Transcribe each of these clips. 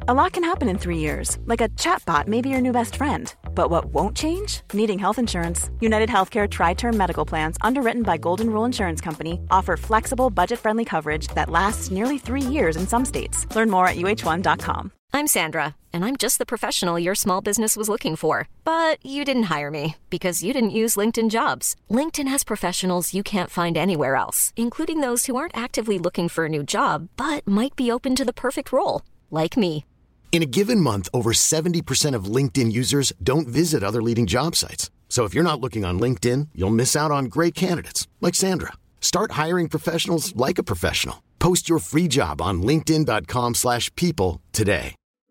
A lot can happen in 3 years, like a chatbot may be your new best friend. But what won't change? Needing health insurance. United Healthcare Tri-Term Medical Plans, underwritten by Golden Rule Insurance Company, offer flexible, budget-friendly coverage that lasts nearly 3 years in some states. Learn more at uh1.com. I'm Sandra, and I'm just the professional your small business was looking for. But you didn't hire me because you didn't use LinkedIn Jobs. LinkedIn has professionals you can't find anywhere else, including those who aren't actively looking for a new job, but might be open to the perfect role, like me. In a given month, over 70% of LinkedIn users don't visit other leading job sites. So if you're not looking on LinkedIn, you'll miss out on great candidates like Sandra. Start hiring professionals like a professional. Post your free job on linkedin.com/people today.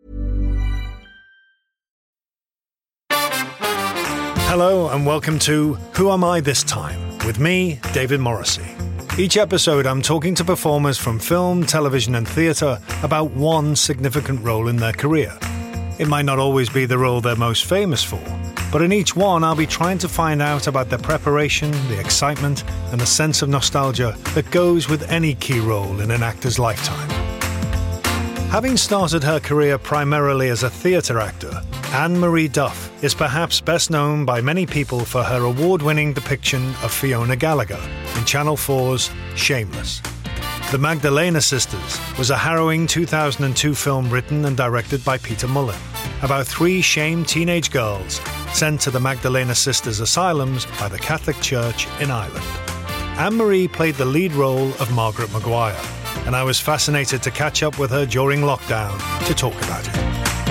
Hello and welcome to Who Am I This Time? With me, David Morrissey. Each episode I'm talking to performers from film, television and theatre about one significant role in their career. It might not always be the role they're most famous for, but in each one I'll be trying to find out about their preparation, the excitement and the sense of nostalgia that goes with any key role in an actor's lifetime. Having started her career primarily as a theatre actor, Anne-Marie Duff is perhaps best known by many people for her award-winning depiction of Fiona Gallagher in Channel 4's Shameless. The Magdalena Sisters was a harrowing 2002 film written and directed by Peter Mullen about 3 shamed teenage girls sent to the Magdalena Sisters asylums by the Catholic Church in Ireland. Anne-Marie played the lead role of Margaret Maguire, and I was fascinated to catch up with her during lockdown to talk about it.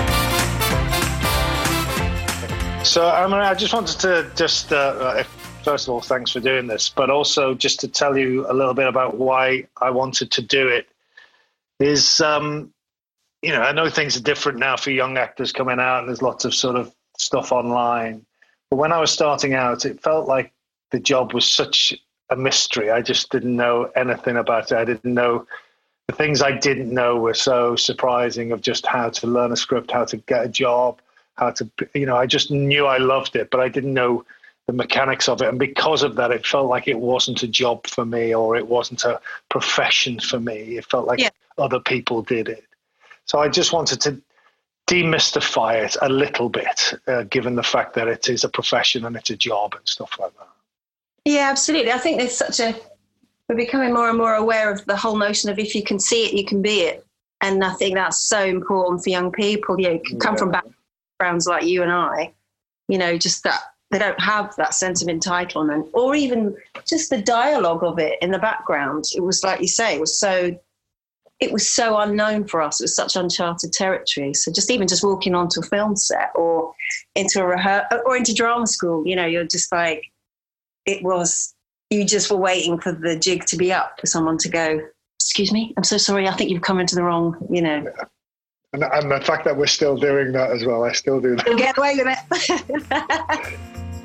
So, I just wanted to first of all, thanks for doing this, but also just to tell you a little bit about why I wanted to do it is, I know things are different now for young actors coming out and there's lots of sort of stuff online. But when I was starting out, it felt like the job was such a mystery. I just didn't know anything about it. I didn't know. The things I didn't know were so surprising, of just how to learn a script, how to get a job, how to, I just knew I loved it, but I didn't know the mechanics of it. And because of that, it felt like it wasn't a job for me, or it wasn't a profession for me. It felt like other people did it. So I just wanted to demystify it a little bit, given the fact that it is a profession and it's a job and stuff like that. Yeah, absolutely. I think we're becoming more and more aware of the whole notion of if you can see it, you can be it. And I think that's so important for young people. You come from backgrounds like you and I, just that they don't have that sense of entitlement, or even just the dialogue of it in the background. It was, like you say, it was so unknown for us. It was such uncharted territory. So just walking onto a film set or into or into drama school, you're just like, you just were waiting for the jig to be up, for someone to go, excuse me, I'm so sorry, I think you've come into the wrong, Yeah. And the fact that we're still doing that as well, I still do that. You'll get away with it.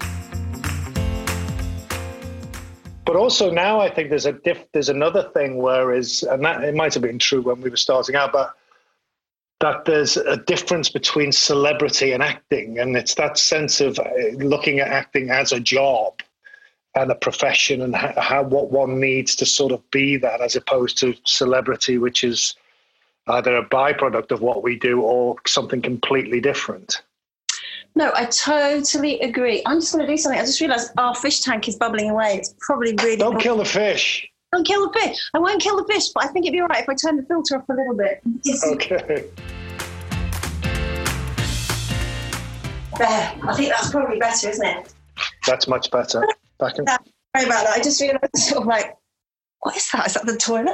But also now I think there's another thing, and that it might have been true when we were starting out, but that there's a difference between celebrity and acting, and it's that sense of looking at acting as a job and a profession, and what one needs to sort of be that, as opposed to celebrity, which is either a byproduct of what we do or something completely different. No, I totally agree. I'm just going to do something. I just realised our fish tank is bubbling away. It's probably really... Don't kill the fish. Don't kill the fish. I won't kill the fish, but I think it'd be all right if I turn the filter off a little bit. Okay. There. I think that's probably better, isn't it? That's much better. Sorry about that. I just realised, sort of like, what is that? Is that the toilet?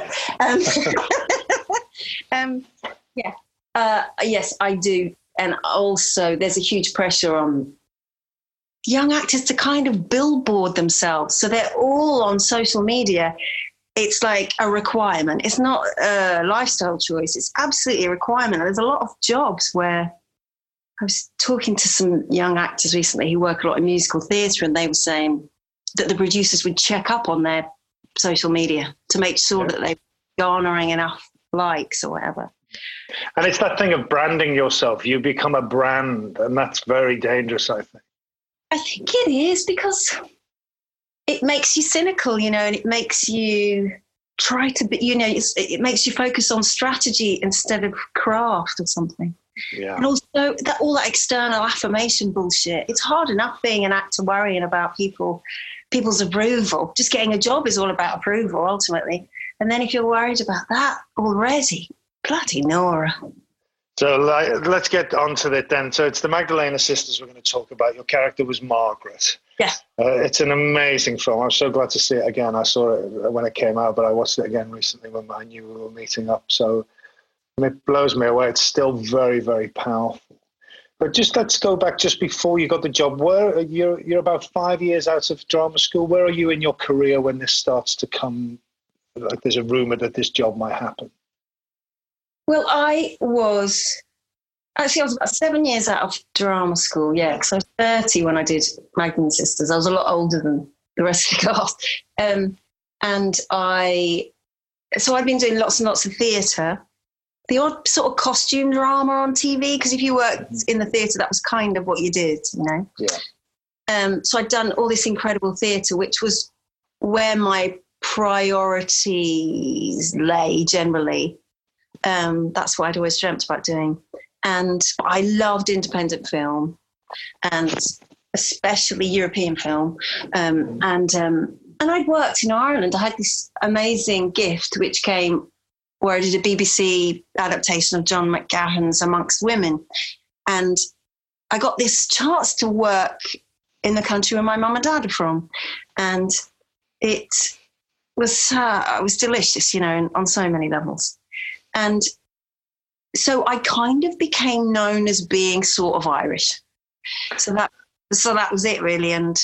Yes, I do. And also there's a huge pressure on young actors to kind of billboard themselves. So they're all on social media. It's like a requirement. It's not a lifestyle choice. It's absolutely a requirement. There's a lot of jobs where I was talking to some young actors recently who work a lot in musical theatre, and they were saying that the producers would check up on their social media to make sure that they're garnering enough likes or whatever. And it's that thing of branding yourself. You become a brand, and that's very dangerous, I think. I think it is, because it makes you cynical, and it makes you try to be, it makes you focus on strategy instead of craft or something. Yeah. And also all that external affirmation bullshit. It's hard enough being an actor worrying about people's approval. Just getting a job is all about approval ultimately. And then if you're worried about that already, bloody Nora. So let's get onto it then. So it's the Magdalena sisters we're going to talk about. Your character was Margaret. Yeah. It's an amazing film. I'm so glad to see it again. I saw it when it came out, but I watched it again recently when I knew we were meeting up. So it blows me away. It's still very, very powerful. But just let's go back just before you got the job. Where you're about 5 years out of drama school. Where are you in your career when this starts to come? Like there's a rumor that this job might happen. Well, I was about 7 years out of drama school, yeah, because I was 30 when I did Magdalene Sisters. I was a lot older than the rest of the cast. So I'd been doing lots and lots of theatre, the odd sort of costume drama on TV, because if you worked in the theatre, that was kind of what you did, Yeah. So I'd done all this incredible theatre, which was where my priorities lay generally. That's what I'd always dreamt about doing. And I loved independent film and especially European film. And I'd worked in Ireland. I had this amazing gift which came where I did a BBC adaptation of John McGahon's Amongst Women. And I got this chance to work in the country where my mum and dad are from. And it was delicious, on so many levels. And so I kind of became known as being sort of Irish. So that was it really. And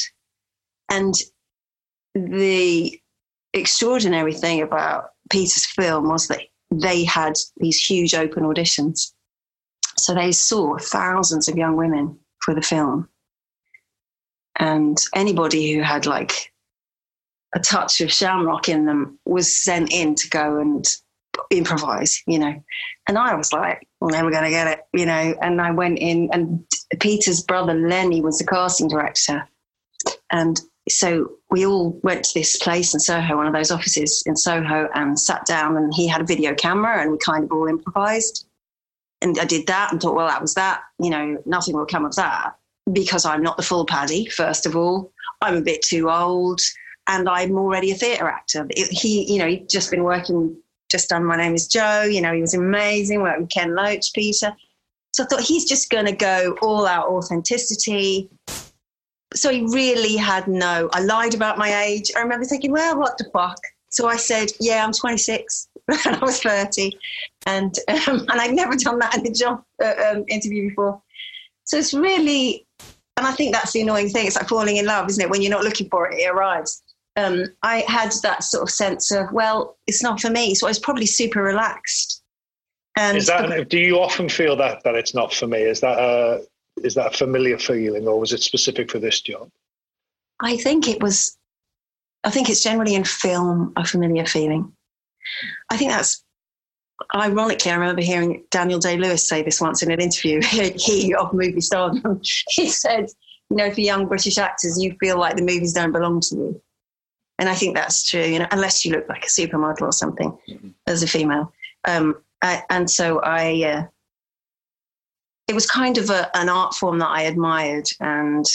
the extraordinary thing about Peter's film was that they had these huge open auditions. So they saw thousands of young women for the film. And anybody who had like a touch of Shamrock in them was sent in to go and improvise, and I was like, I'm never going to get it, and I went in, and Peter's brother Lenny was the casting director, and so we all went to this place in Soho, one of those offices in Soho, and sat down, and he had a video camera, and we kind of all improvised, and I did that and thought, well, that was that, nothing will come of that, because I'm not the full Paddy. First of all, I'm a bit too old, and I'm already a theatre actor. He'd just been working, just done My Name is Joe. He was amazing, worked with Ken Loach, Peter. So I thought he's just going to go all out authenticity. So he really had I lied about my age. I remember thinking, well, what the fuck? So I said, yeah, I'm 26 and I was 30. And I'd never done that in the job interview before. So it's really, and I think that's the annoying thing. It's like falling in love, isn't it? When you're not looking for it, it arrives. I had that sort of sense of, well, it's not for me. So I was probably super relaxed. Do you often feel that it's not for me? Is that a familiar feeling, or was it specific for this job? I think it's generally in film a familiar feeling. I think that's, ironically, I remember hearing Daniel Day-Lewis say this once in an interview, he of movie stardom. He said, for young British actors, you feel like the movies don't belong to you. And I think that's true, unless you look like a supermodel or something as a female. And so it was kind of an art form that I admired and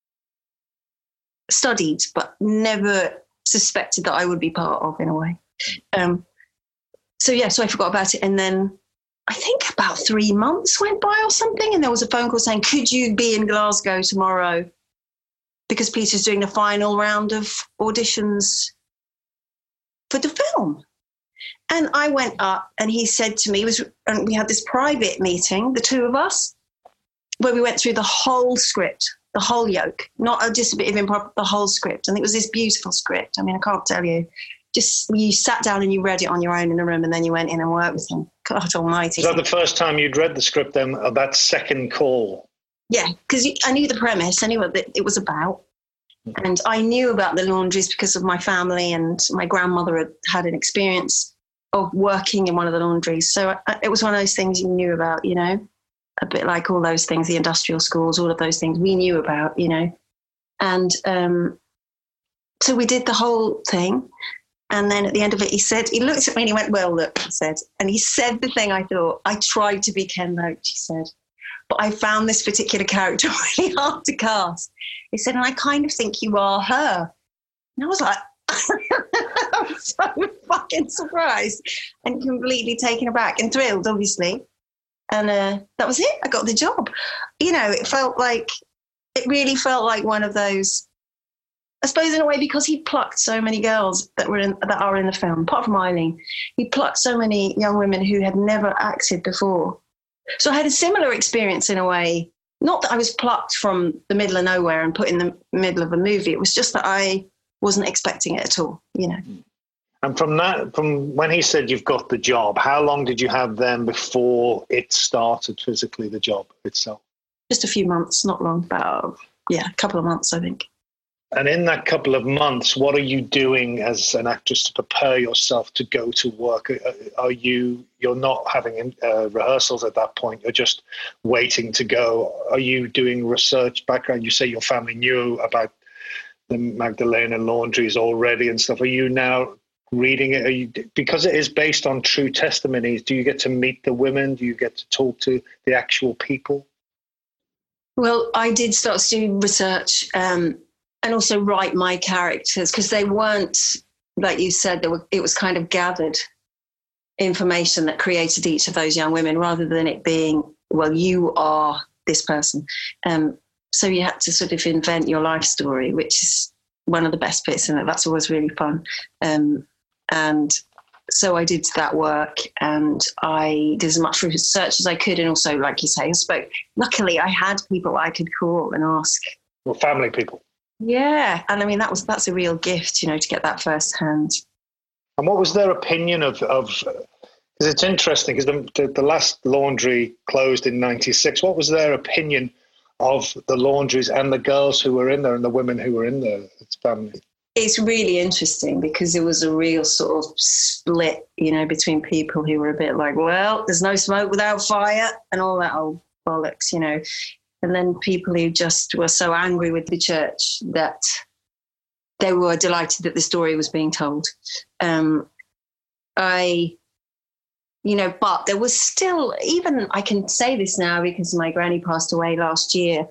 studied, but never suspected that I would be part of in a way. So I forgot about it. And then I think about 3 months went by or something. And there was a phone call saying, could you be in Glasgow tomorrow? Because Peter's doing the final round of auditions for the film. And I went up and he said to me, and we had this private meeting, the two of us, where we went through the whole script, the whole yoke, not just a bit of improv, the whole script. And it was this beautiful script. I mean, I can't tell you. Just you sat down and you read it on your own in a room and then you went in and worked with him. God almighty. Was that the first time you'd read the script then, that second call? Yeah, because I knew the premise. I knew what it was about. And I knew about the laundries because of my family, and my grandmother had an experience of working in one of the laundries. So it was one of those things you knew about, a bit like all those things, the industrial schools, all of those things we knew about, And so we did the whole thing. And then at the end of it, he looked at me and he went, well, look, he said, and he said the thing I thought, I tried to be Ken Loach, he said, but I found this particular character really hard to cast. He said, and I kind of think you are her. And I was like, I'm so fucking surprised and completely taken aback and thrilled, obviously. And that was it. I got the job. You know, it really felt like one of those, I suppose in a way, because he plucked so many girls that are in the film, apart from Eileen, he plucked so many young women who had never acted before. So I had a similar experience in a way, not that I was plucked from the middle of nowhere and put in the middle of a movie. It was just that I wasn't expecting it at all, you know. And from when he said you've got the job, how long did you have then before it started physically, the job itself? Just a few months, not long, about, a couple of months, I think. And in that couple of months, what are you doing as an actress to prepare yourself to go to work? You're not having rehearsals at that point, you're just waiting to go. Are you doing research background? You say your family knew about the Magdalena laundries already and stuff. Are you now reading it? Because it is based on true testimonies, do you get to meet the women? Do you get to talk to the actual people? Well, I did start to do research and also write my characters, because they weren't, like you said, it was kind of gathered information that created each of those young women rather than it being, well, you are this person. So you had to sort of invent your life story, which is one of the best bits in it. That's always really fun. And so I did that work and I did as much research as I could. And also, like you say, luckily I had people I could call and ask. Well, family people. Yeah. And I mean, that's a real gift, you know, to get that firsthand. And what was their opinion of because it's interesting, because the last laundry closed in 96. What was their opinion of the laundries and the girls who were in there and the women who were in there, its family? It's really interesting because it was a real sort of split, you know, between people who were a bit like, well, there's no smoke without fire and all that old bollocks, you know. And then people who just were so angry with the church that they were delighted that the story was being told. But there was still, even I can say this now because my granny passed away last year,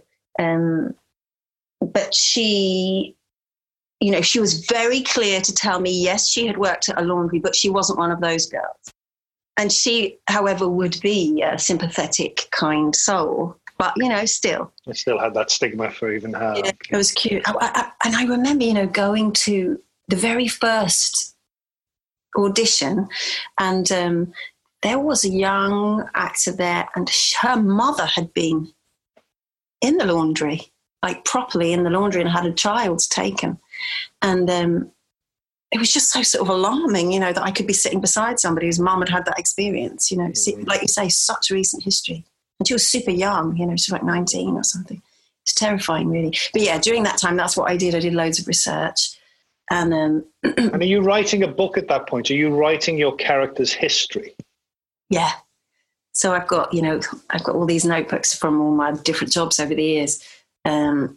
but she was very clear to tell me, yes, she had worked at a laundry, but she wasn't one of those girls. And she, however, would be a sympathetic, kind soul. But, you know, still. I still had that stigma for even her. Yeah, it was cute. And I remember, you know, going to the very first audition and there was a young actor there and her mother had been in the laundry, like properly in the laundry, and had a child taken. And it was just so sort of alarming, you know, that I could be sitting beside somebody whose mum had had that experience, you know, like you say, such recent history. And she was super young, you know, she was like 19 or something. It's terrifying, really. But yeah, during that time, that's what I did. I did loads of research. And and are you writing a book at that point? Are you writing your character's history? Yeah. So I've got all these notebooks from all my different jobs over the years. It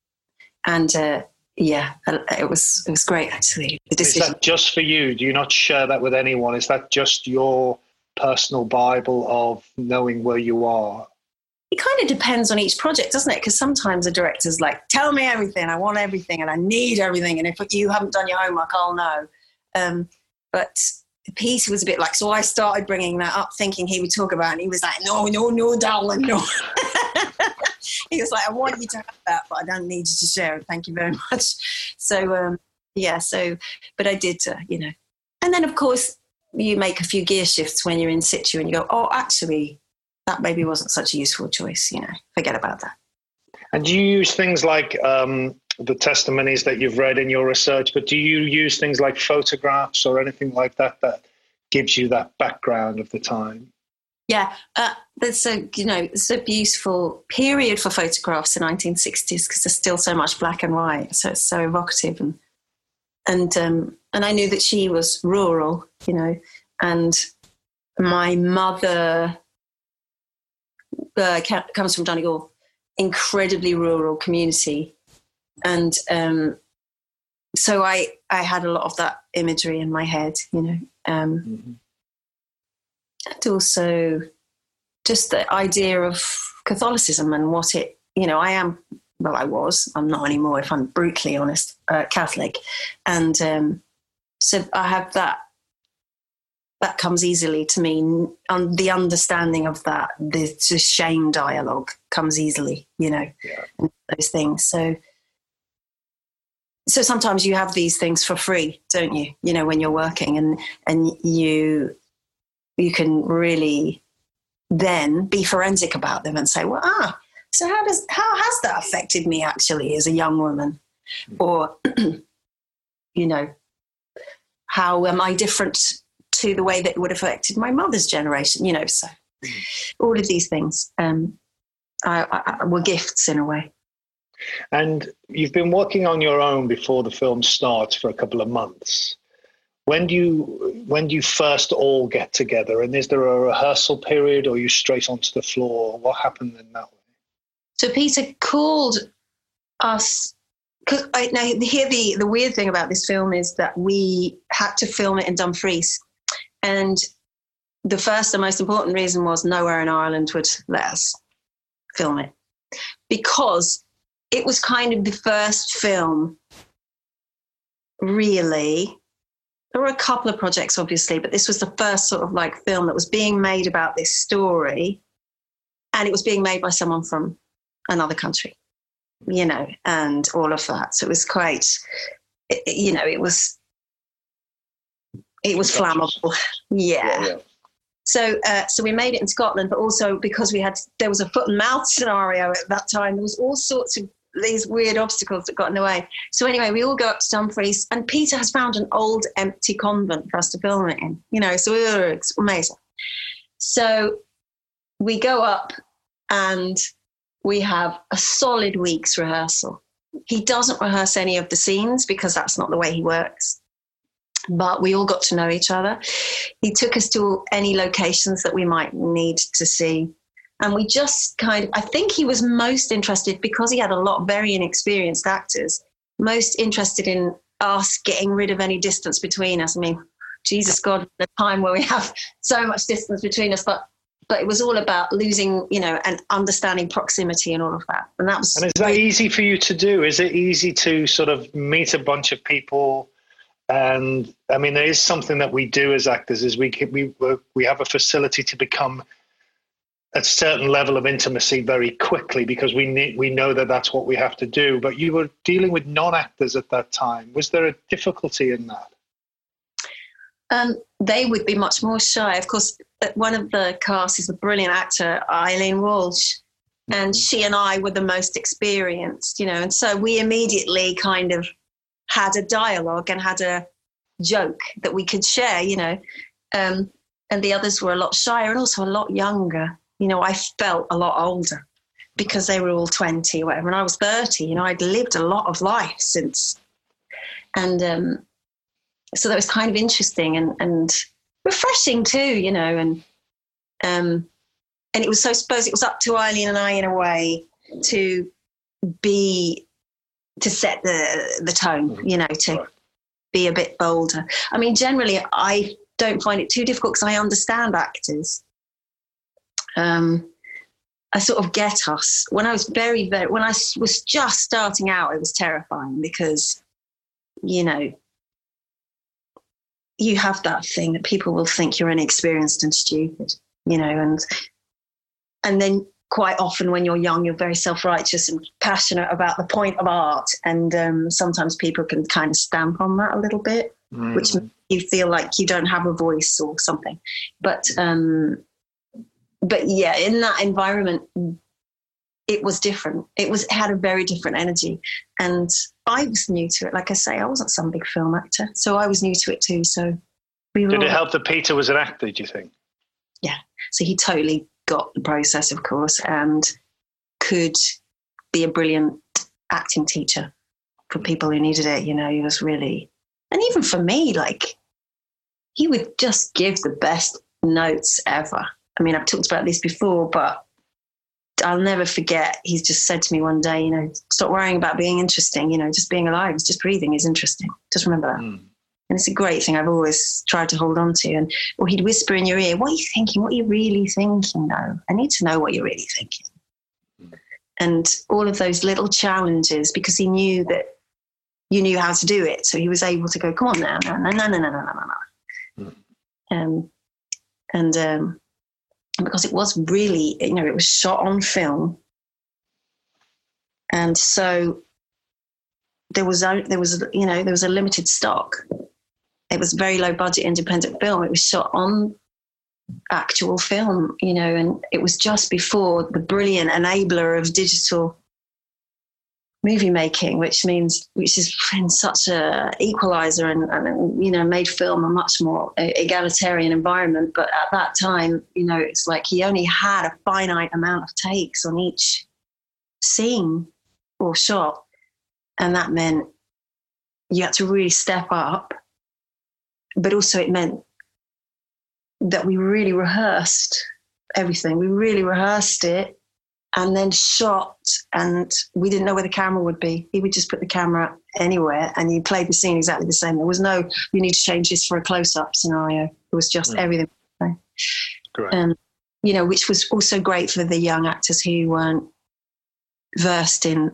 was great, actually. Is that just for you? Do you not share that with anyone? Is that just your personal Bible of knowing where you are? It kind of depends on each project, doesn't it? Because sometimes a director's like, tell me everything, I want everything and I need everything, and if you haven't done your homework, I'll know. But the piece was a bit like, so I started bringing that up thinking he would talk about it, and he was like, no, darling, no. He was like, I want you to have that, but I don't need you to share it, thank you very much. So but I did, and then of course you make a few gear shifts when you're in situ and you go, oh, actually, that maybe wasn't such a useful choice, forget about that. And do you use things like the testimonies that you've read in your research, but do you use things like photographs or anything like that that gives you that background of the time? Yeah, it's a beautiful period for photographs, the 1960s, because there's still so much black and white, so it's so evocative. And I knew that she was rural, and my mother comes from Donegal, incredibly rural community. And so I had a lot of that imagery in my head, and also just the idea of Catholicism and what it, I'm not anymore, if I'm brutally honest, Catholic. And so I have that comes easily to me. The understanding of that, the shame dialogue comes easily, those things. So sometimes you have these things for free, don't you? When you're working, and you can really then be forensic about them and say, well, so how has that affected me actually as a young woman? Or, how am I different to the way that it would have affected my mother's generation? So all of these things were gifts in a way. And you've been working on your own before the film starts for a couple of months. When do you first all get together? And is there a rehearsal period, or are you straight onto the floor? What happened in that way? So Peter called us, because the weird thing about this film is that we had to film it in Dumfries. And the first and most important reason was nowhere in Ireland would let us film it, because it was kind of the first film, really. There were a couple of projects, obviously, but this was the first sort of like film that was being made about this story, and it was being made by someone from another country, and all of that. So it was quite, it was flammable. Yeah. So we made it in Scotland, but also because there was a foot and mouth scenario at that time. There was all sorts of these weird obstacles that got in the way. So anyway, we all go up to Dumfries, and Peter has found an old empty convent for us to film it in, so it's amazing. So we go up and we have a solid week's rehearsal. He doesn't rehearse any of the scenes because that's not the way he works. But we all got to know each other. He took us to any locations that we might need to see. And we just I think he was most interested, because he had a lot of very inexperienced actors, most interested in us getting rid of any distance between us. I mean, Jesus God, the time where we have so much distance between us, but it was all about losing, and understanding proximity and all of that. And is that easy for you to do? Is it easy to sort of meet a bunch of people? And I mean, there is something that we do as actors, is we have a facility to become a certain level of intimacy very quickly, because we know that that's what we have to do. But you were dealing with non-actors at that time. Was there a difficulty in that? They would be much more shy. Of course, one of the cast is a brilliant actor, Eileen Walsh, and she and I were the most experienced, and so we immediately kind of had a dialogue and had a joke that we could share, and the others were a lot shyer and also a lot younger. I felt a lot older because they were all 20 or whatever, and I was 30. I'd lived a lot of life since. And so that was kind of interesting and refreshing too, and it was, so I suppose it was up to Eileen and I in a way to set the tone, to be a bit bolder. I mean, generally I don't find it too difficult because I understand actors. I sort of get us. When I was when I was just starting out, it was terrifying because, you have that thing that people will think you're inexperienced and stupid, and then quite often when you're young, you're very self-righteous and passionate about the point of art. And sometimes people can kind of stamp on that a little bit, which makes you feel like you don't have a voice or something. But yeah, in that environment, it was different. It had a very different energy. And I was new to it. Like I say, I wasn't some big film actor, so I was new to it too. So Did it help that Peter was an actor, do you think? Yeah. So he totally got the process, of course, and could be a brilliant acting teacher for people who needed it. He was really, and even for me, like, he would just give the best notes ever. I mean, I've talked about this before, but I'll never forget, he's just said to me one day, stop worrying about being interesting, just being alive, just breathing is interesting. Just remember that. And it's a great thing I've always tried to hold on to. Or he'd whisper in your ear, what are you thinking? What are you really thinking, though? I need to know what you're really thinking. And all of those little challenges, because he knew that you knew how to do it. So he was able to go, come on now, no. And because it was really, it was shot on film. And so there was a limited stock. It was a very low budget independent film. It was shot on actual film, and it was just before the brilliant enabler of digital movie making, which is such a equalizer and made film a much more egalitarian environment. But at that time, it's like he only had a finite amount of takes on each scene or shot. And that meant you had to really step up. But also it meant that we really rehearsed everything. We really rehearsed it and then shot, and we didn't know where the camera would be. He would just put the camera anywhere and you played the scene exactly the same. There was no, you need to change this for a close-up scenario. It was just everything. Correct. Which was also great for the young actors who weren't versed in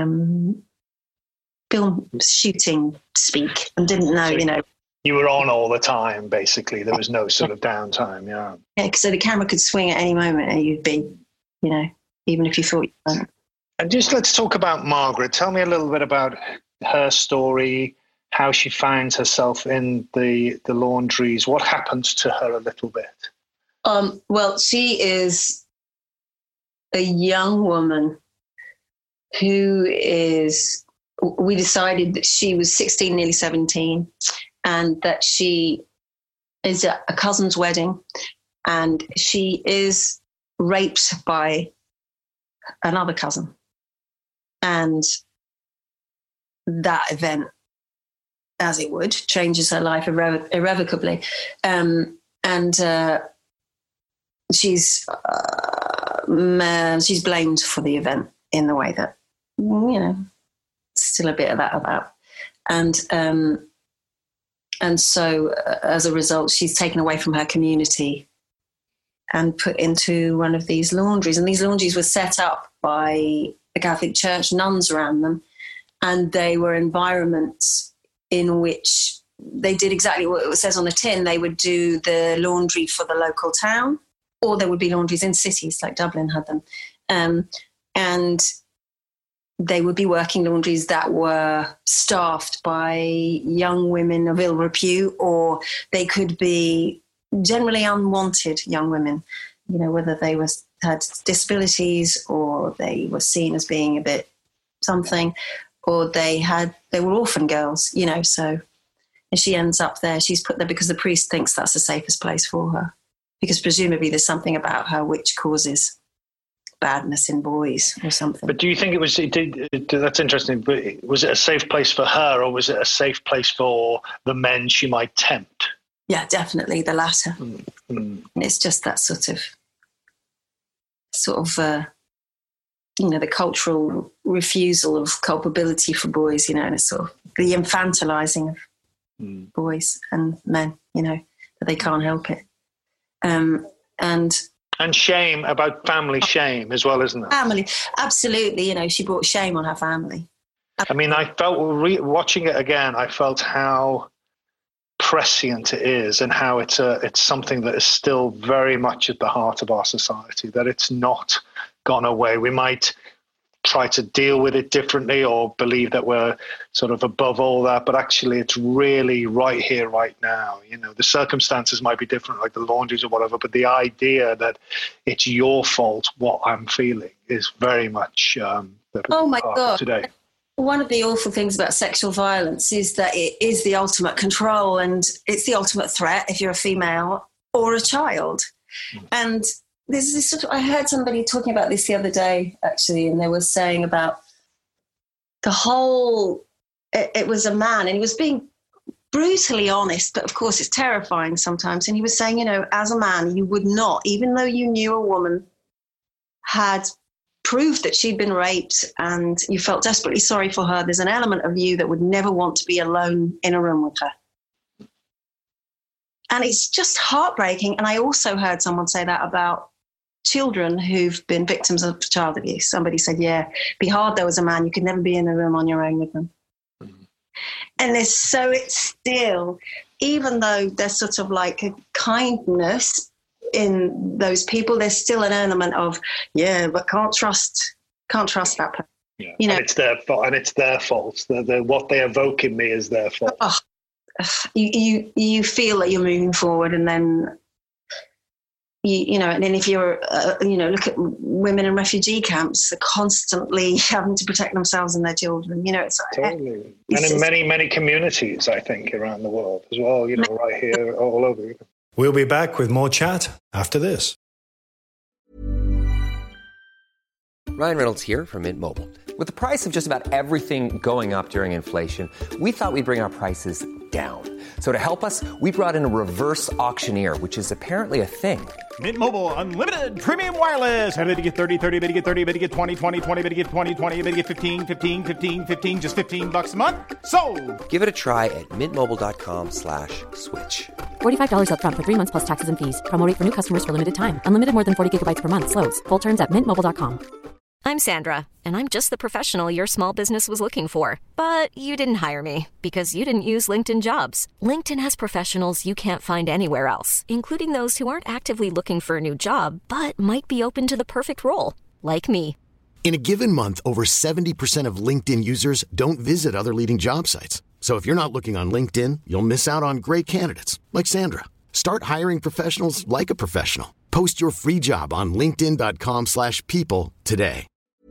film shooting speak and didn't know, You were on all the time, basically. There was no sort of downtime, yeah. Yeah, so the camera could swing at any moment and you'd be, even if you thought you weren't. And just let's talk about Margaret. Tell me a little bit about her story, how she finds herself in the laundries. What happens to her a little bit? Well, she is a young woman we decided that she was 16, nearly 17, and that she is at a cousin's wedding, and she is raped by another cousin. And that event, as it would, changes her life irrevocably. She's blamed for the event in the way that, still a bit of that about. And so as a result, she's taken away from her community and put into one of these laundries. And these laundries were set up by the Catholic Church, nuns around them. And they were environments in which they did exactly what it says on the tin. They would do the laundry for the local town, or there would be laundries in cities like Dublin had them. And they would be working laundries that were staffed by young women of ill repute, or they could be generally unwanted young women, whether they had disabilities or they were seen as being a bit something, or they were orphan girls, so and she ends up there. She's put there because the priest thinks that's the safest place for her, because presumably there's something about her which causes badness in boys or something. But do you think that's interesting, but was it a safe place for her, or was it a safe place for the men she might tempt? Yeah, definitely the latter. And it's just that sort of the cultural refusal of culpability for boys, and it's sort of the infantilizing of boys and men, that they can't help it. And shame, about family shame as well, isn't it? Family, absolutely. She brought shame on her family. I mean, I felt, watching it again, I felt how prescient it is, and how it's something that is still very much at the heart of our society, that it's not gone away. We might try to deal with it differently or believe that we're sort of above all that, but actually it's really right here, right now. The circumstances might be different, like the laundries or whatever, but the idea that it's your fault what I'm feeling is very much oh my God. Today. One of the awful things about sexual violence is that it is the ultimate control, and it's the ultimate threat if you're a female or a child. And there's this I heard somebody talking about this the other day, actually, and they were saying about it was a man, and he was being brutally honest, but of course it's terrifying sometimes. And he was saying, as a man, you would not, even though you knew a woman had proved that she'd been raped and you felt desperately sorry for her, there's an element of you that would never want to be alone in a room with her. And it's just heartbreaking. And I also heard someone say that about children who've been victims of child abuse. Somebody said, yeah, it'd be hard though as a man. You could never be in a room on your own with them. Mm-hmm. And it's still, even though there's sort of like a kindness in those people, there's still an element of, yeah, but can't trust that person. Yeah. You know, and it's their fault. And it's their fault. What they evoke in me is their fault. Oh, you feel that you're moving forward, and then and then if you're look at women in refugee camps, they're constantly having to protect themselves and their children. It's totally, and in many communities, I think, around the world as well. Right here, all over. We'll be back with more chat after this. Ryan Reynolds here from Mint Mobile. With the price of just about everything going up during inflation, we thought we'd bring our prices down. So to help us, we brought in a reverse auctioneer, which is apparently a thing. Mint Mobile Unlimited Premium Wireless. How to get 30, 30, bit to get 30, bit to get 20, 20, 20, bit to get 20, 20, bit to get 15, 15, 15, 15, just $15 a month? Sold! Give it a try at mintmobile.com/switch. $45 up front for 3 months plus taxes and fees. Promo rate for new customers for limited time. Unlimited more than 40 gigabytes per month. Slows full terms at mintmobile.com. I'm Sandra, and I'm just the professional your small business was looking for. But you didn't hire me because you didn't use LinkedIn Jobs. LinkedIn has professionals you can't find anywhere else, including those who aren't actively looking for a new job, but might be open to the perfect role, like me. In a given month, over 70% of LinkedIn users don't visit other leading job sites. So if you're not looking on LinkedIn, you'll miss out on great candidates like Sandra. Start hiring professionals like a professional. Post your free job on linkedin.com/people today.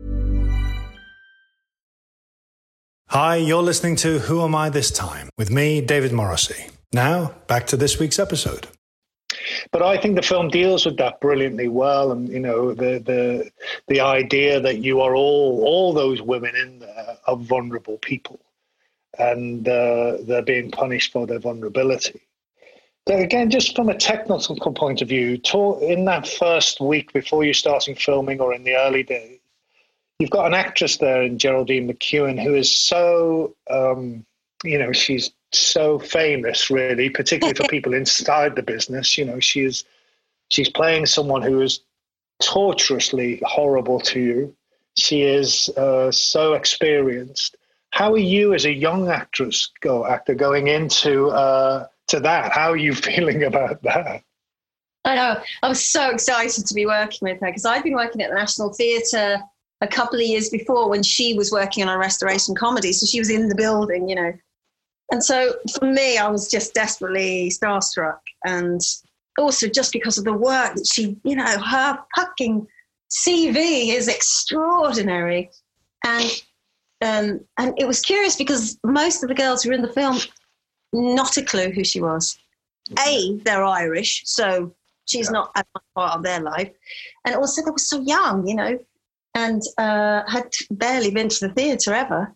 Hi, you're listening to Who Am I This Time? With me, David Morrissey. Now, back to this week's episode. But I think the film deals with that brilliantly well, and the idea that you are all those women in there are vulnerable people, and they're being punished for their vulnerability. So again, just from a technical point of view, in that first week before you're starting filming, or in the early days, you've got an actress there in Geraldine McEwen who is so, she's so famous, really, particularly for people inside the business. She's playing someone who is torturously horrible to you. She is so experienced. How are you as a young actor going into to that? How are you feeling about that? I know. I was so excited to be working with her because I'd been working at the National Theatre a couple of years before when she was working on a restoration comedy. So she was in the building, And so for me, I was just desperately starstruck. And also just because of the work that she, her fucking CV is extraordinary. And it was curious because most of the girls who were in the film, not a clue who she was. They're Irish, so she's not a part of their life. And also they were so young, and had barely been to the theatre ever.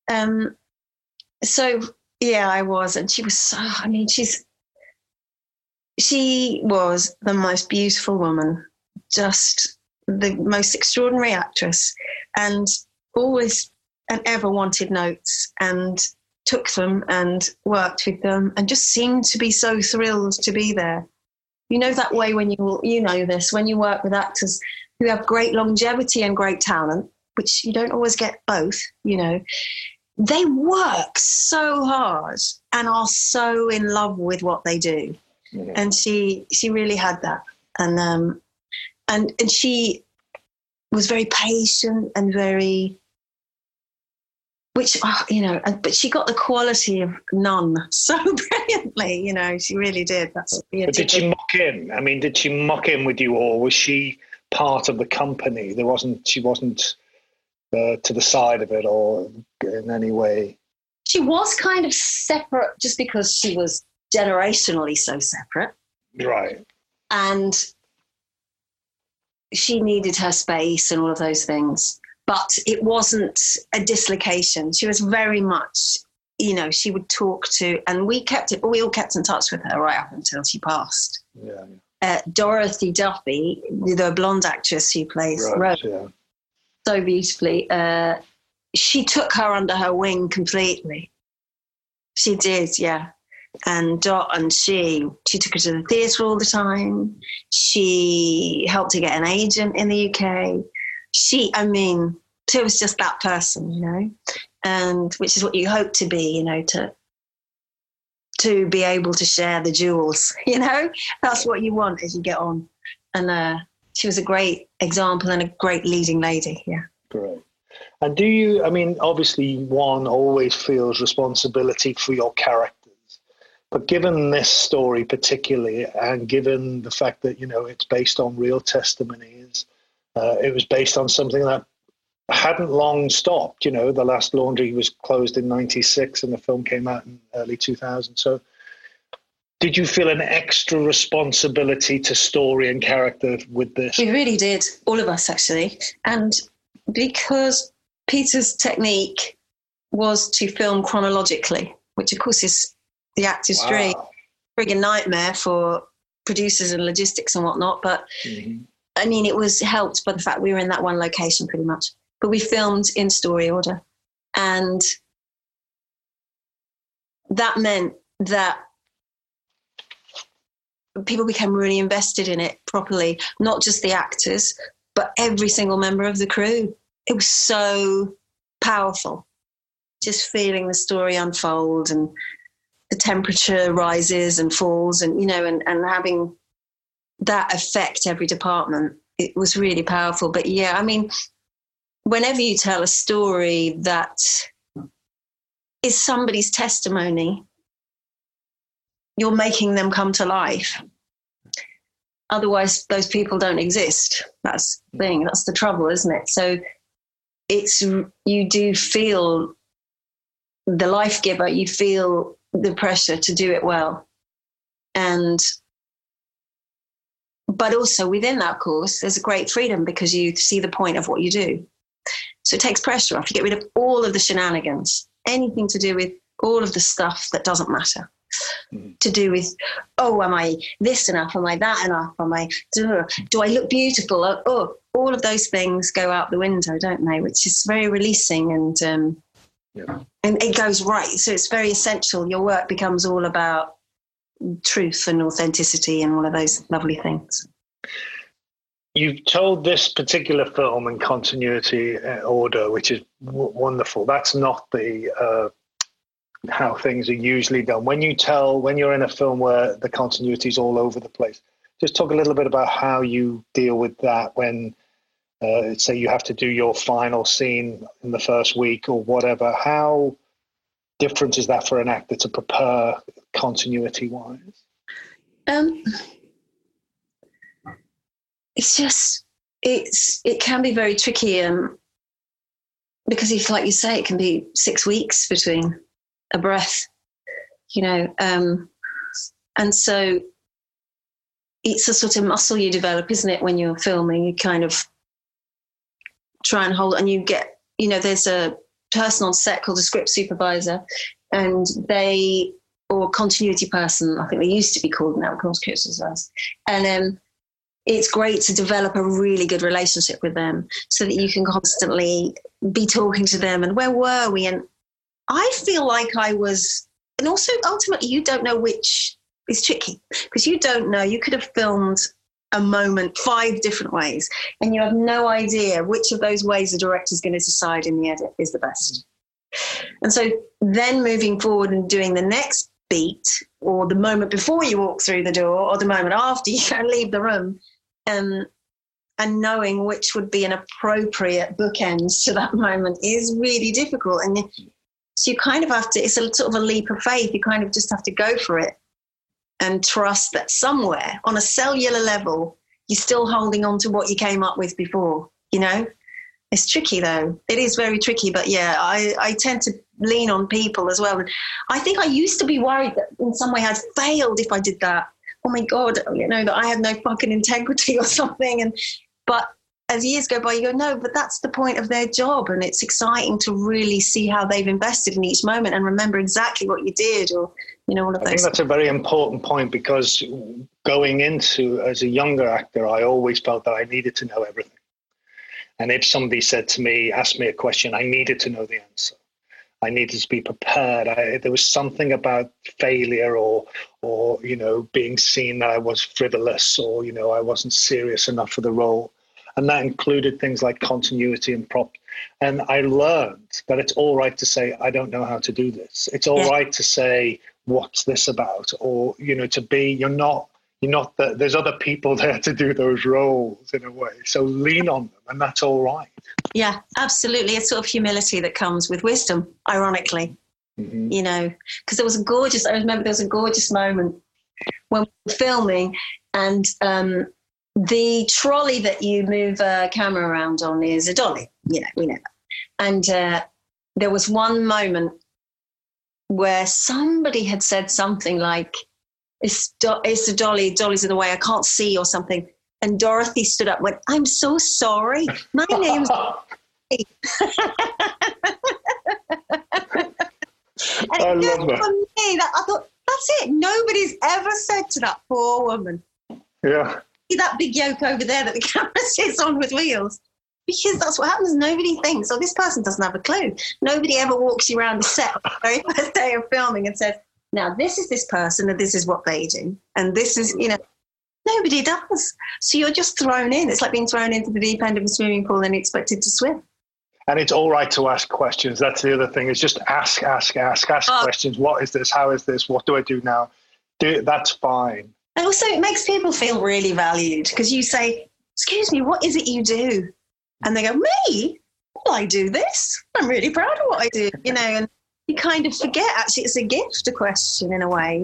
So, yeah, I was. And she was she was the most beautiful woman, just the most extraordinary actress, and always and ever wanted notes and took them and worked with them and just seemed to be so thrilled to be there. That way when when you work with actors who have great longevity and great talent, which you don't always get both, they work so hard and are so in love with what they do. Yeah. And she really had that. And she was very patient and very, but she got the quality of none so brilliantly, she really did. But did she mock in? Did she mock in with you, or was she part of the company? She wasn't to the side of it or in any way. She was kind of separate just because she was generationally so separate. Right. And she needed her space and all of those things. But it wasn't a dislocation. She was very much, she would talk to, and we all kept in touch with her right up until she passed. Yeah. Dorothy Duffy, the blonde actress who plays Rose, so beautifully. She took her under her wing completely. She did, yeah. And Dot and she took her to the theatre all the time. She helped her get an agent in the UK. She was just that person, you know, and which is what you hope to be, you know, to be able to share the jewels, you know, that's what you want as you get on. And she was a great example and a great leading lady, yeah. Great. And do you, I mean, obviously one always feels responsibility for your characters, but given this story particularly, and given the fact that, you know, it's based on real testimonies, it was based on something that hadn't long stopped, you know, The Last Laundry was closed in 96 and the film came out in early 2000. So did you feel an extra responsibility to story and character with this? We really did, all of us actually. And because Peter's technique was to film chronologically, which of course is the actor's dream, friggin' nightmare for producers and logistics and whatnot. But I mean, it was helped by the fact we were in that one location pretty much. But we filmed in story order. And that meant that people became really invested in it properly, not just the actors, but every single member of the crew. It was so powerful, just feeling the story unfold and the temperature rises and falls and, you know, and having that affect every department. It was really powerful. But yeah, I mean, whenever you tell a story that is somebody's testimony, you're making them come to life. Otherwise, those people don't exist. That's the thing. That's the trouble, isn't it? So you do feel the life giver, you feel the pressure to do it well. But also within that, of course, there's a great freedom because you see the point of what you do. So it takes pressure off. You get rid of all of the shenanigans, anything to do with all of the stuff that doesn't matter. To do with, am I this enough? Am I that enough? Do I look beautiful? All of those things go out the window, don't they? Which is very releasing and it goes right. So it's very essential. Your work becomes all about truth and authenticity and all of those lovely things. You've told this particular film in continuity order, which is wonderful. That's not the how things are usually done. When you're in a film where the continuity is all over the place, just talk a little bit about how you deal with that when, say, you have to do your final scene in the first week or whatever. How different is that for an actor to prepare continuity-wise? It's just, it can be very tricky because if, like you say, it can be 6 weeks between a breath, you know, and so it's a sort of muscle you develop, isn't it? When you're filming, you kind of try and hold, and you get, you know, there's a person on set called a script supervisor, and or continuity person, I think they used to be called now, of course, script supervisors, and it's great to develop a really good relationship with them so that you can constantly be talking to them and where were we? And I feel like I was, and also ultimately you don't know which is tricky because you don't know, you could have filmed a moment 5 different ways and you have no idea which of those ways the director's going to decide in the edit is the best. And so then moving forward and doing the next beat or the moment before you walk through the door or the moment after you can leave the room, and knowing which would be an appropriate bookend to that moment is really difficult. And so you kind of have to, it's a sort of a leap of faith. You kind of just have to go for it and trust that somewhere on a cellular level, you're still holding on to what you came up with before, you know? It's tricky though. It is very tricky, but yeah, I tend to lean on people as well. And I think I used to be worried that in some way I'd failed if I did that. Oh my God, you know, that I had no fucking integrity or something. But as years go by, you go, no, but that's the point of their job. And it's exciting to really see how they've invested in each moment and remember exactly what you did or, you know, all of those. I think that's a very important point because going into, as a younger actor, I always felt that I needed to know everything. And if somebody said to me, asked me a question, I needed to know the answer. I needed to be prepared. There was something about failure or being seen that I was frivolous or, I wasn't serious enough for the role. And that included things like continuity and prop. And I learned that it's all right to say, I don't know how to do this. It's all right to say, what's this about? Or, to be, you're not there's other people there to do those roles in a way. So lean on them, and that's all right. Yeah, absolutely. It's sort of humility that comes with wisdom, ironically, because I remember there was a gorgeous moment when we were filming, and the trolley that you move a camera around on is a dolly, we know that. And there was one moment where somebody had said something like, it's a dolly, dollies in the way, I can't see, or something. And Dorothy stood up and went, I'm so sorry. My name's I love that. For me, I thought, that's it. Nobody's ever said to that poor woman. Yeah. See that big yoke over there that the camera sits on with wheels? Because that's what happens. Nobody thinks, this person doesn't have a clue. Nobody ever walks you around the set on the very first day of filming and says, now this is this person and this is what they do. And this is, nobody does. So you're just thrown in. It's like being thrown into the deep end of a swimming pool and expected to swim. And it's all right to ask questions. That's the other thing, is just ask questions. What is this? How is this? What do I do now? That's fine. And also it makes people feel really valued, because you say, excuse me, what is it you do? And they go, me? Well, I do this. I'm really proud of what I do, and you kind of forget, actually, it's a gift, a question in a way,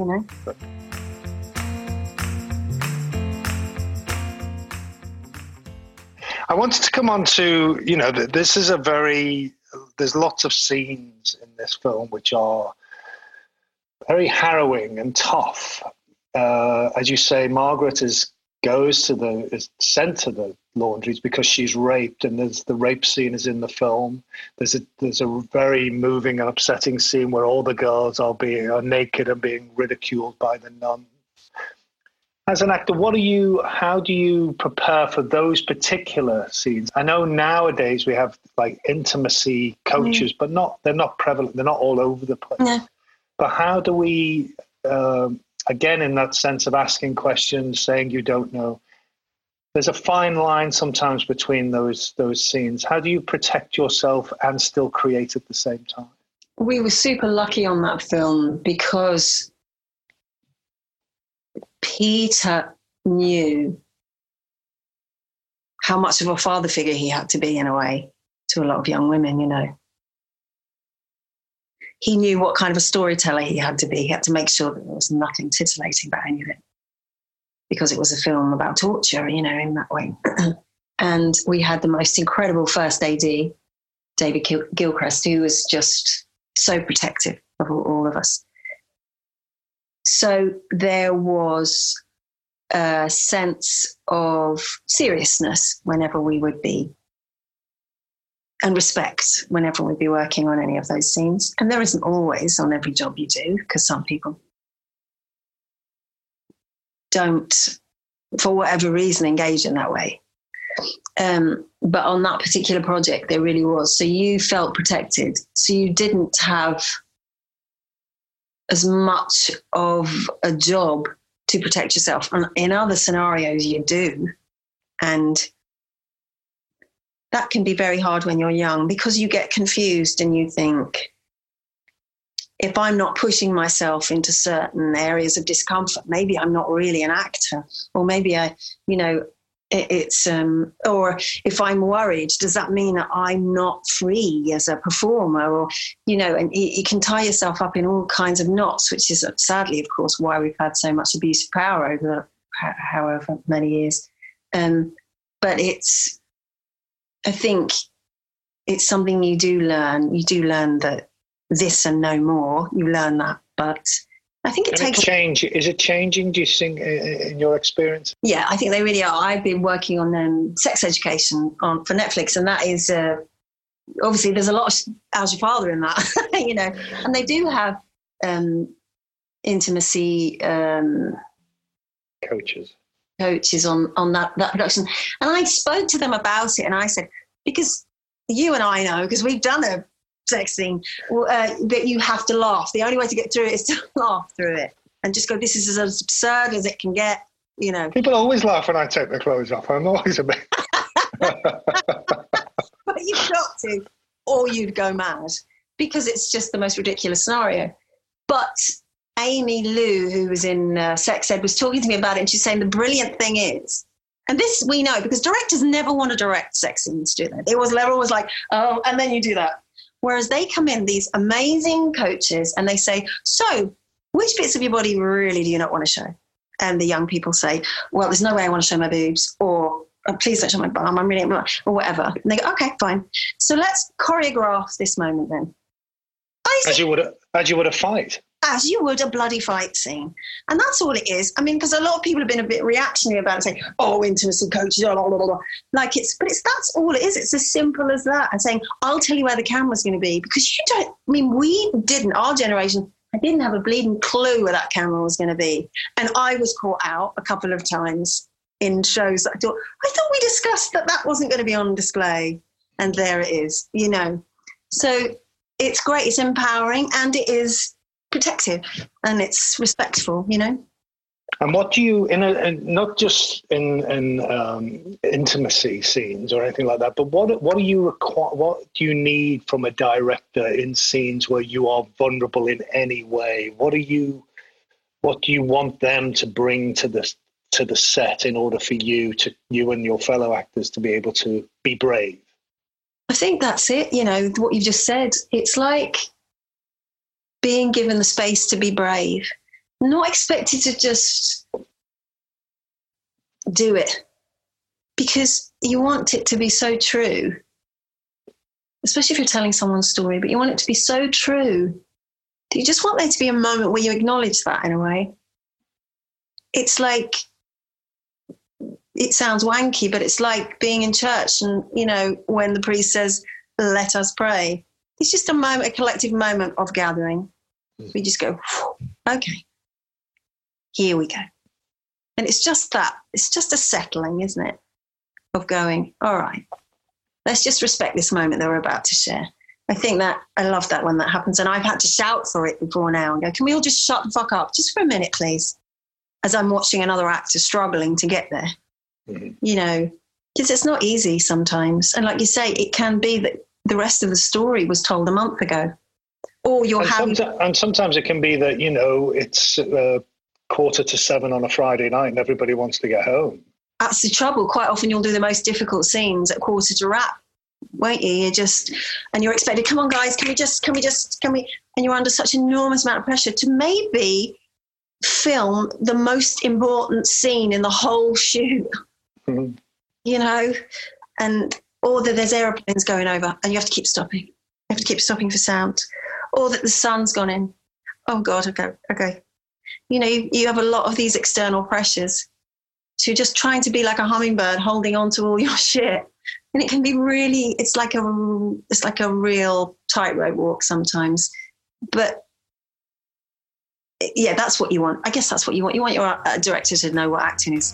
I wanted to come on to, this is there's lots of scenes in this film which are very harrowing and tough. As you say, Margaret is sent to the laundries because she's raped, and the rape scene is in the film. There's a very moving and upsetting scene where all the girls are naked and being ridiculed by the nuns. As an actor, how do you prepare for those particular scenes? I know nowadays we have like intimacy coaches, but they're not prevalent. They're not all over the place. No. But how do we, again, in that sense of asking questions, saying you don't know, there's a fine line sometimes between those scenes. How do you protect yourself and still create at the same time? We were super lucky on that film because Peter knew how much of a father figure he had to be, in a way, to a lot of young women, He knew what kind of a storyteller he had to be. He had to make sure that there was nothing titillating about any of it, because it was a film about torture, in that way. And we had the most incredible first AD, David Gilchrist, who was just so protective of all of us. So there was a sense of seriousness whenever we would be, and respect whenever we'd be working on any of those scenes. And there isn't always on every job you do, because some people don't, for whatever reason, engage in that way. But on that particular project, there really was. So you felt protected. So you didn't have as much of a job to protect yourself. And in other scenarios, you do. And that can be very hard when you're young, because you get confused and you think, if I'm not pushing myself into certain areas of discomfort, maybe I'm not really an actor, or maybe or if I'm worried, does that mean that I'm not free as a performer? Or, and you can tie yourself up in all kinds of knots, which is sadly, of course, why we've had so much abuse of power over however many years. But I think it's something you do learn. You do learn that this and no more. You learn that, but I think it takes change. Is it changing, do you think, in your experience? Yeah, I think they really are. I've been working on sex education for Netflix, and that is obviously there's a lot of How's Your Father in that, and they do have intimacy coaches on that production. And I spoke to them about it, and I said, because you and I know, because we've done a sex scene, that you have to laugh. The only way to get through it is to laugh through it and just go, this is as absurd as it can get, you know. People always laugh when I take my clothes off. I'm always a bit... But you've got to, or you'd go mad, because it's just the most ridiculous scenario. But Amy Lou, who was in Sex Ed, was talking to me about it, and she's saying the brilliant thing is, and this we know, because directors never want to direct sex scenes, do they? They're always like, oh, and then you do that. Whereas they come in, these amazing coaches, and they say, so which bits of your body really do you not want to show? And the young people say, well, there's no way I want to show my boobs, or oh, please don't show my bum, I'm really, or whatever. And they go, okay, fine. So let's choreograph this moment then. As you would a fight. As you would a bloody fight scene. And that's all it is. I mean, because a lot of people have been a bit reactionary about it, saying, oh, intimacy coaches, blah, blah, blah, blah. Like that's all it is. It's as simple as that. And saying, I'll tell you where the camera's going to be. Because we didn't, our generation, I didn't have a bleeding clue where that camera was going to be. And I was caught out a couple of times in shows that I thought we discussed that wasn't going to be on display. And there it is, you know. So it's great. It's empowering, and it is protective, and it's respectful, you know. And what do you, not just in intimacy scenes or anything like that, but what do you require? What do you need from a director in scenes where you are vulnerable in any way? What do you want them to bring to the set in order for you and your fellow actors to be able to be brave? I think that's it. You know, what you just said. It's like being given the space to be brave, not expected to just do it, because you want it to be so true, especially if you're telling someone's story, but you want it to be so true that you just want there to be a moment where you acknowledge that in a way. It's like, it sounds wanky, but it's like being in church and, you know, when the priest says, let us pray. It's just a moment, a collective moment of gathering. We just go, okay, here we go. And it's just that. It's just a settling, isn't it? Of going, all right, let's just respect this moment that we're about to share. I think that I love that when that happens. And I've had to shout for it before now and go, can we all just shut the fuck up just for a minute, please? As I'm watching another actor struggling to get there, you know, because it's not easy sometimes. And like you say, it can be that the rest of the story was told a month ago. Or you're having... And sometimes it can be that, you know, it's 6:45 on a Friday night and everybody wants to get home. That's the trouble. Quite often you'll do the most difficult scenes at 1:45, won't you? And you're expected, come on guys, can we? And you're under such enormous amount of pressure to maybe film the most important scene in the whole shoot, you know, or that there's aeroplanes going over and you have to keep stopping. You have to keep stopping for sound. Or that the sun's gone in. Oh, God, okay. You know, you have a lot of these external pressures to just trying to be like a hummingbird holding on to all your shit. And it can be really, it's like a real tightrope walk sometimes. But, yeah, that's what you want. I guess that's what you want. You want your director to know what acting is.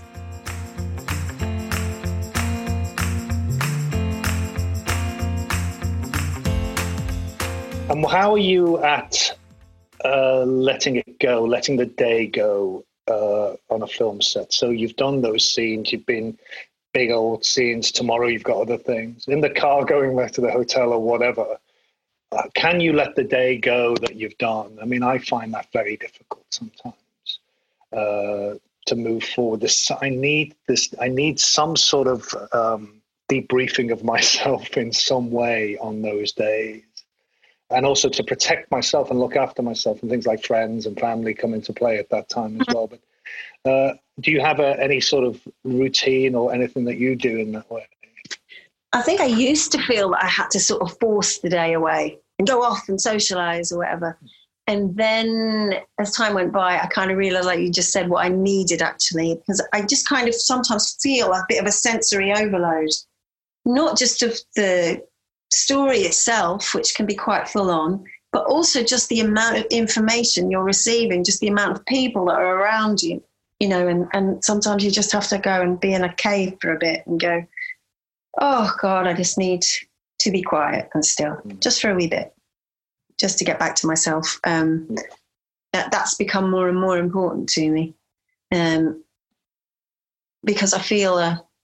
And how are you at letting it go, letting the day go on a film set? So you've done those scenes, you've been big old scenes, tomorrow you've got other things. In the car going back to the hotel or whatever, can you let the day go that you've done? I mean, I find that very difficult sometimes to move forward. I need some sort of debriefing of myself in some way on those days. And also to protect myself and look after myself, and things like friends and family come into play at that time as well. But do you have any sort of routine or anything that you do in that way? I think I used to feel that I had to sort of force the day away and go off and socialise or whatever. And then as time went by, I kind of realised, like you just said, what I needed actually, because I just kind of sometimes feel a bit of a sensory overload, not just of the story itself, which can be quite full on, but also just the amount of information you're receiving, just the amount of people that are around you, you know, and sometimes you just have to go and be in a cave for a bit and go, oh God, I just need to be quiet and still, just for a wee bit, just to get back to myself. That's become more and more important to me, because I feel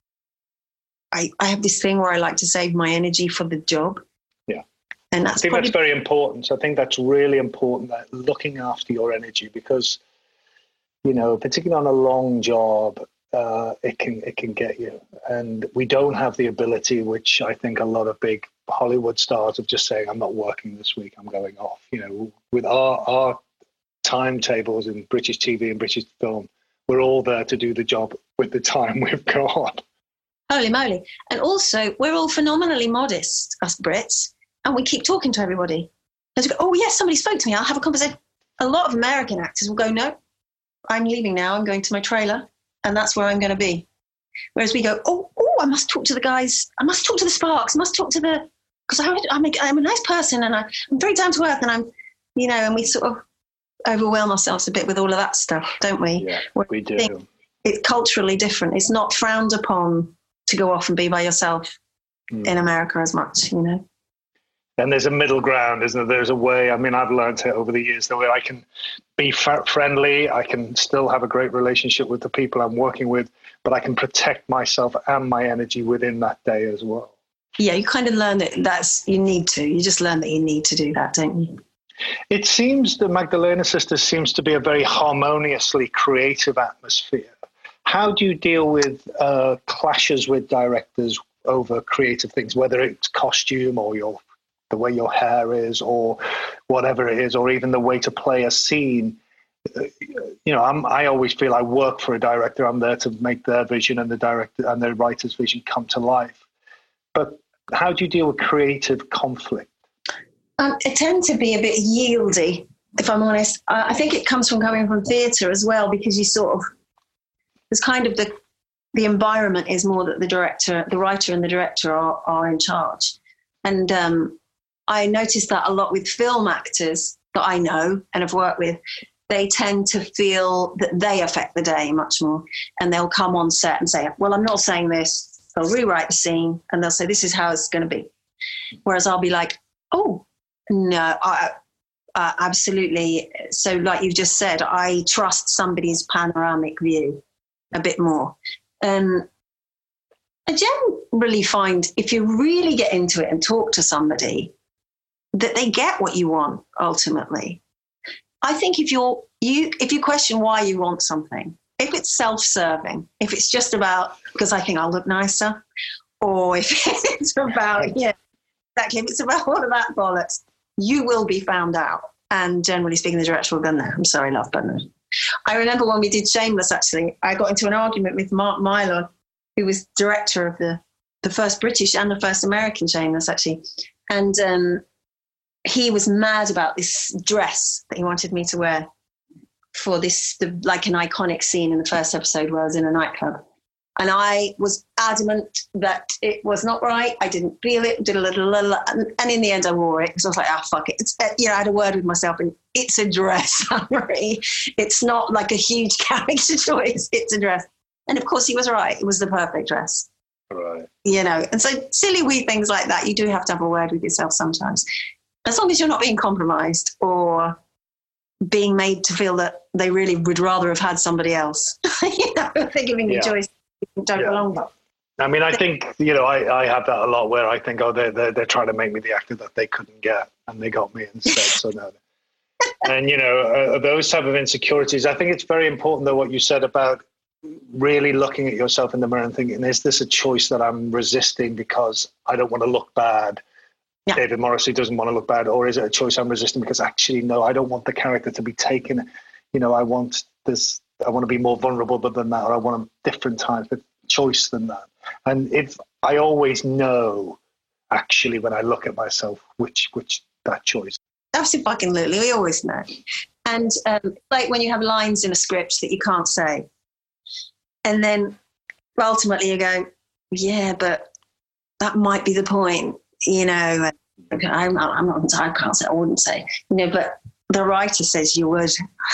I have this thing where I like to save my energy for the job. Yeah. And I think that's very important. I think that's really important, that looking after your energy, because, you know, particularly on a long job, it can get you. And we don't have the ability, which I think a lot of big Hollywood stars, of just saying, I'm not working this week, I'm going off. You know, with our timetables in British TV and British film, we're all there to do the job with the time we've got. Holy moly. And also, we're all phenomenally modest, us Brits, and we keep talking to everybody. And go, oh, yes, somebody spoke to me, I'll have a conversation. A lot of American actors will go, no, I'm leaving now, I'm going to my trailer, and that's where I'm going to be. Whereas we go, oh, I must talk to the guys, I must talk to the Sparks, I must talk to the, because I'm a nice person, and I'm very down to earth, and I'm, you know, and we sort of overwhelm ourselves a bit with all of that stuff, don't we? Yeah, we do. It's culturally different. It's not frowned upon to go off and be by yourself in America as much, you know. And there's a middle ground, isn't there? There's a way, I mean, I've learned it over the years, the way I can be friendly, I can still have a great relationship with the people I'm working with, but I can protect myself and my energy within that day as well. Yeah, you kind of learn that you need to. You just learn that you need to do that, don't you? It seems the Magdalena Sisters seems to be a very harmoniously creative atmosphere. How do you deal with clashes with directors over creative things, whether it's costume or the way your hair is or whatever it is, or even the way to play a scene? You know, I always feel I work for a director. I'm there to make their vision and the director and the writer's vision come to life. But how do you deal with creative conflict? I tend to be a bit yieldy, if I'm honest. I think it comes from coming from theatre as well, because you sort of, there's kind of the environment is more that the writer and the director are in charge. And I noticed that a lot with film actors that I know and have worked with. They tend to feel that they affect the day much more. And they'll come on set and say, well, I'm not saying this. They'll rewrite the scene and they'll say, this is how it's going to be. Whereas I'll be like, oh, no, absolutely. So like you've just said, I trust somebody's panoramic view a bit more. I generally find if you really get into it and talk to somebody, that they get what you want ultimately. I think if you question why you want something, if it's self-serving, if it's just about because I think I'll look nicer, or if it's about, exactly, if it's about all of that bollocks, you will be found out. And generally speaking, the director will go, no, I'm sorry, love, but no. I remember when we did Shameless, actually, I got into an argument with Mark Mylod, who was director of the first British and the first American Shameless, actually. And he was mad about this dress that he wanted me to wear for like an iconic scene in the first episode where I was in a nightclub. And I was adamant that it was not right. I didn't feel it, did a little, and in the end I wore it because I was like, fuck it. It's, I had a word with myself, and it's a dress, Anne-Marie. It's not like a huge character choice. It's a dress. And of course he was right. It was the perfect dress. Right. And so silly wee things like that, you do have to have a word with yourself sometimes. As long as you're not being compromised or being made to feel that they really would rather have had somebody else. They're giving you choice. Don't belong there. I mean, I think, I have that a lot where I think, they're trying to make me the actor that they couldn't get, and they got me instead. So no. And, those type of insecurities, I think it's very important, though, what you said about really looking at yourself in the mirror and thinking, is this a choice that I'm resisting because I don't want to look bad? Yeah. David Morrissey doesn't want to look bad, or is it a choice I'm resisting because actually, no, I don't want the character to be taken. I want to be more vulnerable than that, or I want a different type of choice than that. And if I always know, actually, when I look at myself, which that choice. Absolutely, we always know. And like when you have lines in a script that you can't say, and then ultimately you go, yeah, but that might be the point, I can't say, I wouldn't say, but the writer says you would.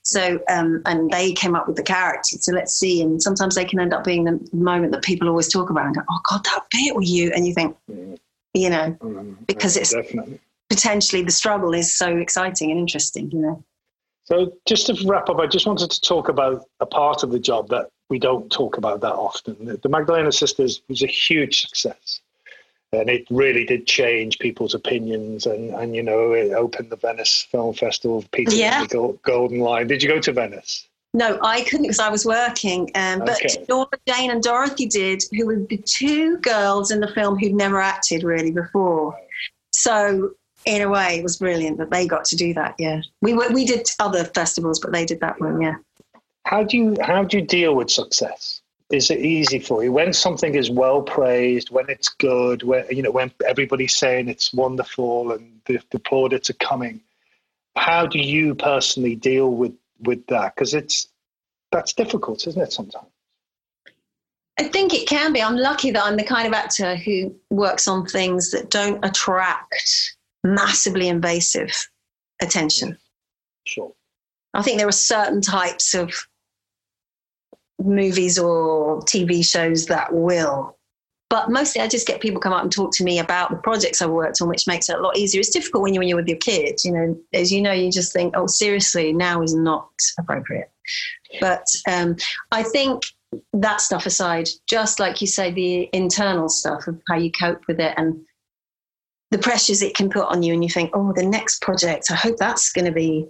So, and they came up with the character. So let's see. And sometimes they can end up being the moment that people always talk about and go, oh God, that bit with you. And you think, you know, because it's definitely potentially the struggle is so exciting and interesting, you know. So just to wrap up, I just wanted to talk about a part of the job that we don't talk about that often. The Magdalena Sisters was a huge success. And it really did change people's opinions, and you know, it opened the Venice Film Festival. Peter and the Golden Lion. Did you go to Venice? No, I couldn't because I was working. But Nora, Jane, and Dorothy did, who were the two girls in the film who'd never acted really before. So in a way, it was brilliant that they got to do that. Yeah, we did other festivals, but they did that one. Yeah. How do you deal with success? Is it easy for you when something is well praised, when it's good, when everybody's saying it's wonderful and the plaudits are coming? How do you personally deal with that? Because that's difficult, isn't it? Sometimes. I think it can be. I'm lucky that I'm the kind of actor who works on things that don't attract massively invasive attention. Sure. I think there are certain types of movies or TV shows that will, but mostly I just get people come up and talk to me about the projects I've worked on, which makes it a lot easier. It's difficult when you're with your kids, you know, as you know, you just think, oh, seriously, now is not appropriate. But I think that stuff aside, just like you say, the internal stuff of how you cope with it and the pressures it can put on you, and you think, oh, the next project, I hope that's going to be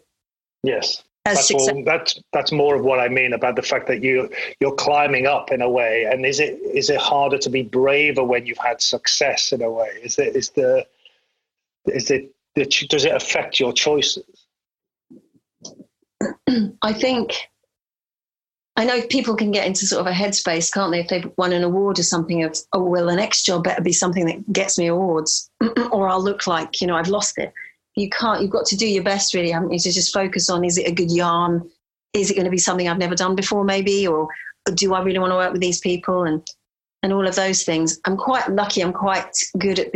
That's more of what I mean about the fact that you're climbing up in a way. And is it harder to be braver when you've had success in a way? Does it affect your choices? I know people can get into sort of a headspace, can't they? If they've won an award or something of, oh, well, the next job better be something that gets me awards or I'll look like, you know, I've lost it. You've got to do your best, really, haven't you, to just focus on, is it a good yarn? Is it going to be something I've never done before, maybe? Or do I really want to work with these people? And all of those things. I'm quite lucky. I'm quite good at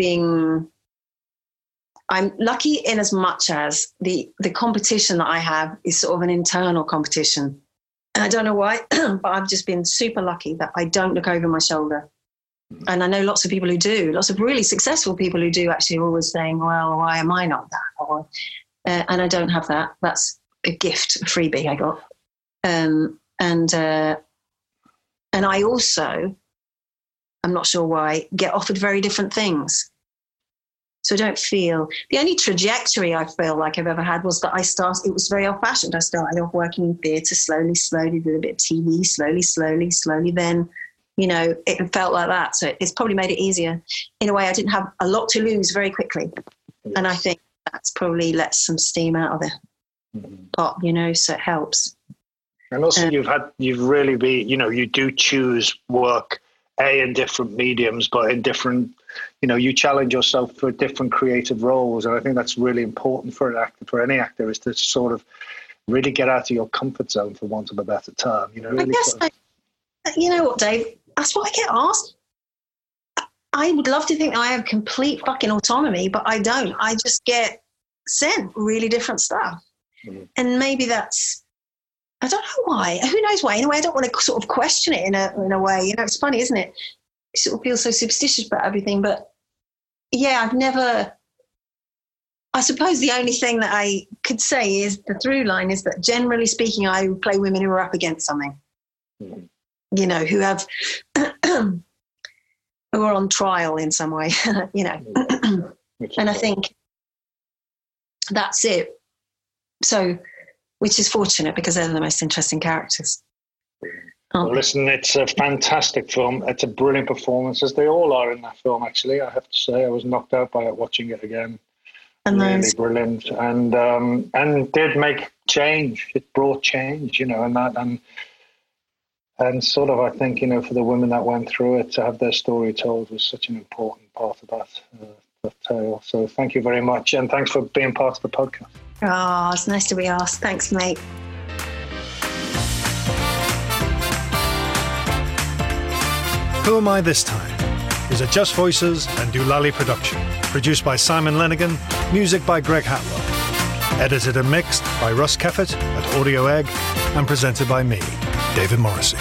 I'm lucky in as much as the competition that I have is sort of an internal competition. And I don't know why, but I've just been super lucky that I don't look over my shoulder. And I know lots of people who do, lots of really successful people who do actually always saying, well, why am I not that? And I don't have that. That's a gift, a freebie I got. And I also, I'm not sure why, get offered very different things. So I don't feel, the only trajectory I feel like I've ever had was that it was very old fashioned. I started off working in theatre, slowly, did a bit of TV, slowly. Then, you know, it felt like that. So it's probably made it easier. In a way, I didn't have a lot to lose very quickly. Yes. And I think that's probably let some steam out of the pot, you know, so it helps. And also you do choose work, in different mediums, but in different, you know, you challenge yourself for different creative roles. And I think that's really important for an actor, for any actor, is to sort of really get out of your comfort zone, for want of a better term. You know, really you know what, Dave? That's what I get asked. I would love to think I have complete fucking autonomy, but I don't. I just get sent really different stuff. Mm-hmm. And maybe that's, I don't know why. Who knows why? In a way, I don't want to sort of question it in a way. You know, it's funny, isn't it? You sort of feel so superstitious about everything. But yeah, I suppose the only thing that I could say is the through line is that generally speaking, I play women who are up against something. Mm-hmm. You know, who are on trial in some way, you know. And I think that's it. So, which is fortunate because they're the most interesting characters. Well, listen, it's a fantastic film. It's a brilliant performance, as they all are in that film, actually. I have to say, I was knocked out by it watching it again. And really brilliant. And did make change. It brought change, you know, and sort of, I think, you know, for the women that went through it, to have their story told was such an important part of that tale. So thank you very much. And thanks for being part of the podcast. Oh, it's nice to be asked. Thanks, mate. Who Am I This Time is a Just Voices and Doolally production. Produced by Simon Lenigan. Music by Greg Hatwell. Edited and mixed by Russ Keffert at Audio Egg and presented by me, David Morrissey.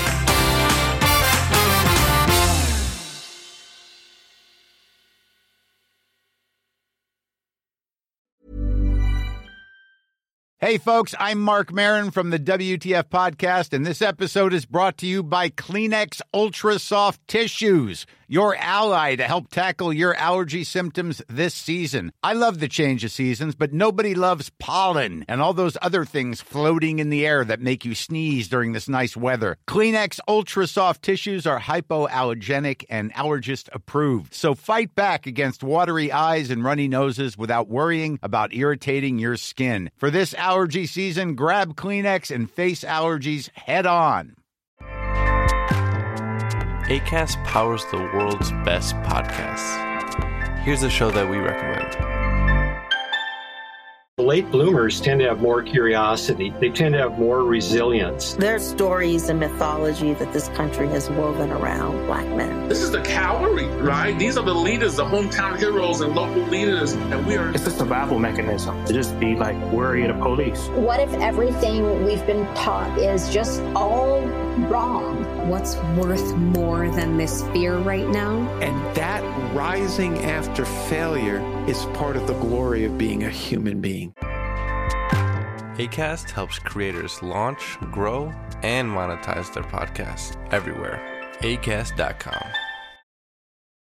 Hey, folks, I'm Mark Maron from the WTF Podcast, and this episode is brought to you by Kleenex Ultra Soft Tissues, your ally to help tackle your allergy symptoms this season. I love the change of seasons, but nobody loves pollen and all those other things floating in the air that make you sneeze during this nice weather. Kleenex Ultra Soft Tissues are hypoallergenic and allergist approved, so fight back against watery eyes and runny noses without worrying about irritating your skin. For this allergy season, grab Kleenex and face allergies head on. Acast powers the world's best podcasts. Here's a show that we recommend. Late bloomers tend to have more curiosity. They tend to have more resilience. There are stories and mythology that this country has woven around Black men. This is the cavalry, right? These are the leaders, the hometown heroes and local leaders. And we are... It's a survival mechanism to just be like worried of police. What if everything we've been taught is just all wrong? What's worth more than this fear right now? And that rising after failure is part of the glory of being a human being. Acast helps creators launch, grow, and monetize their podcasts everywhere. Acast.com.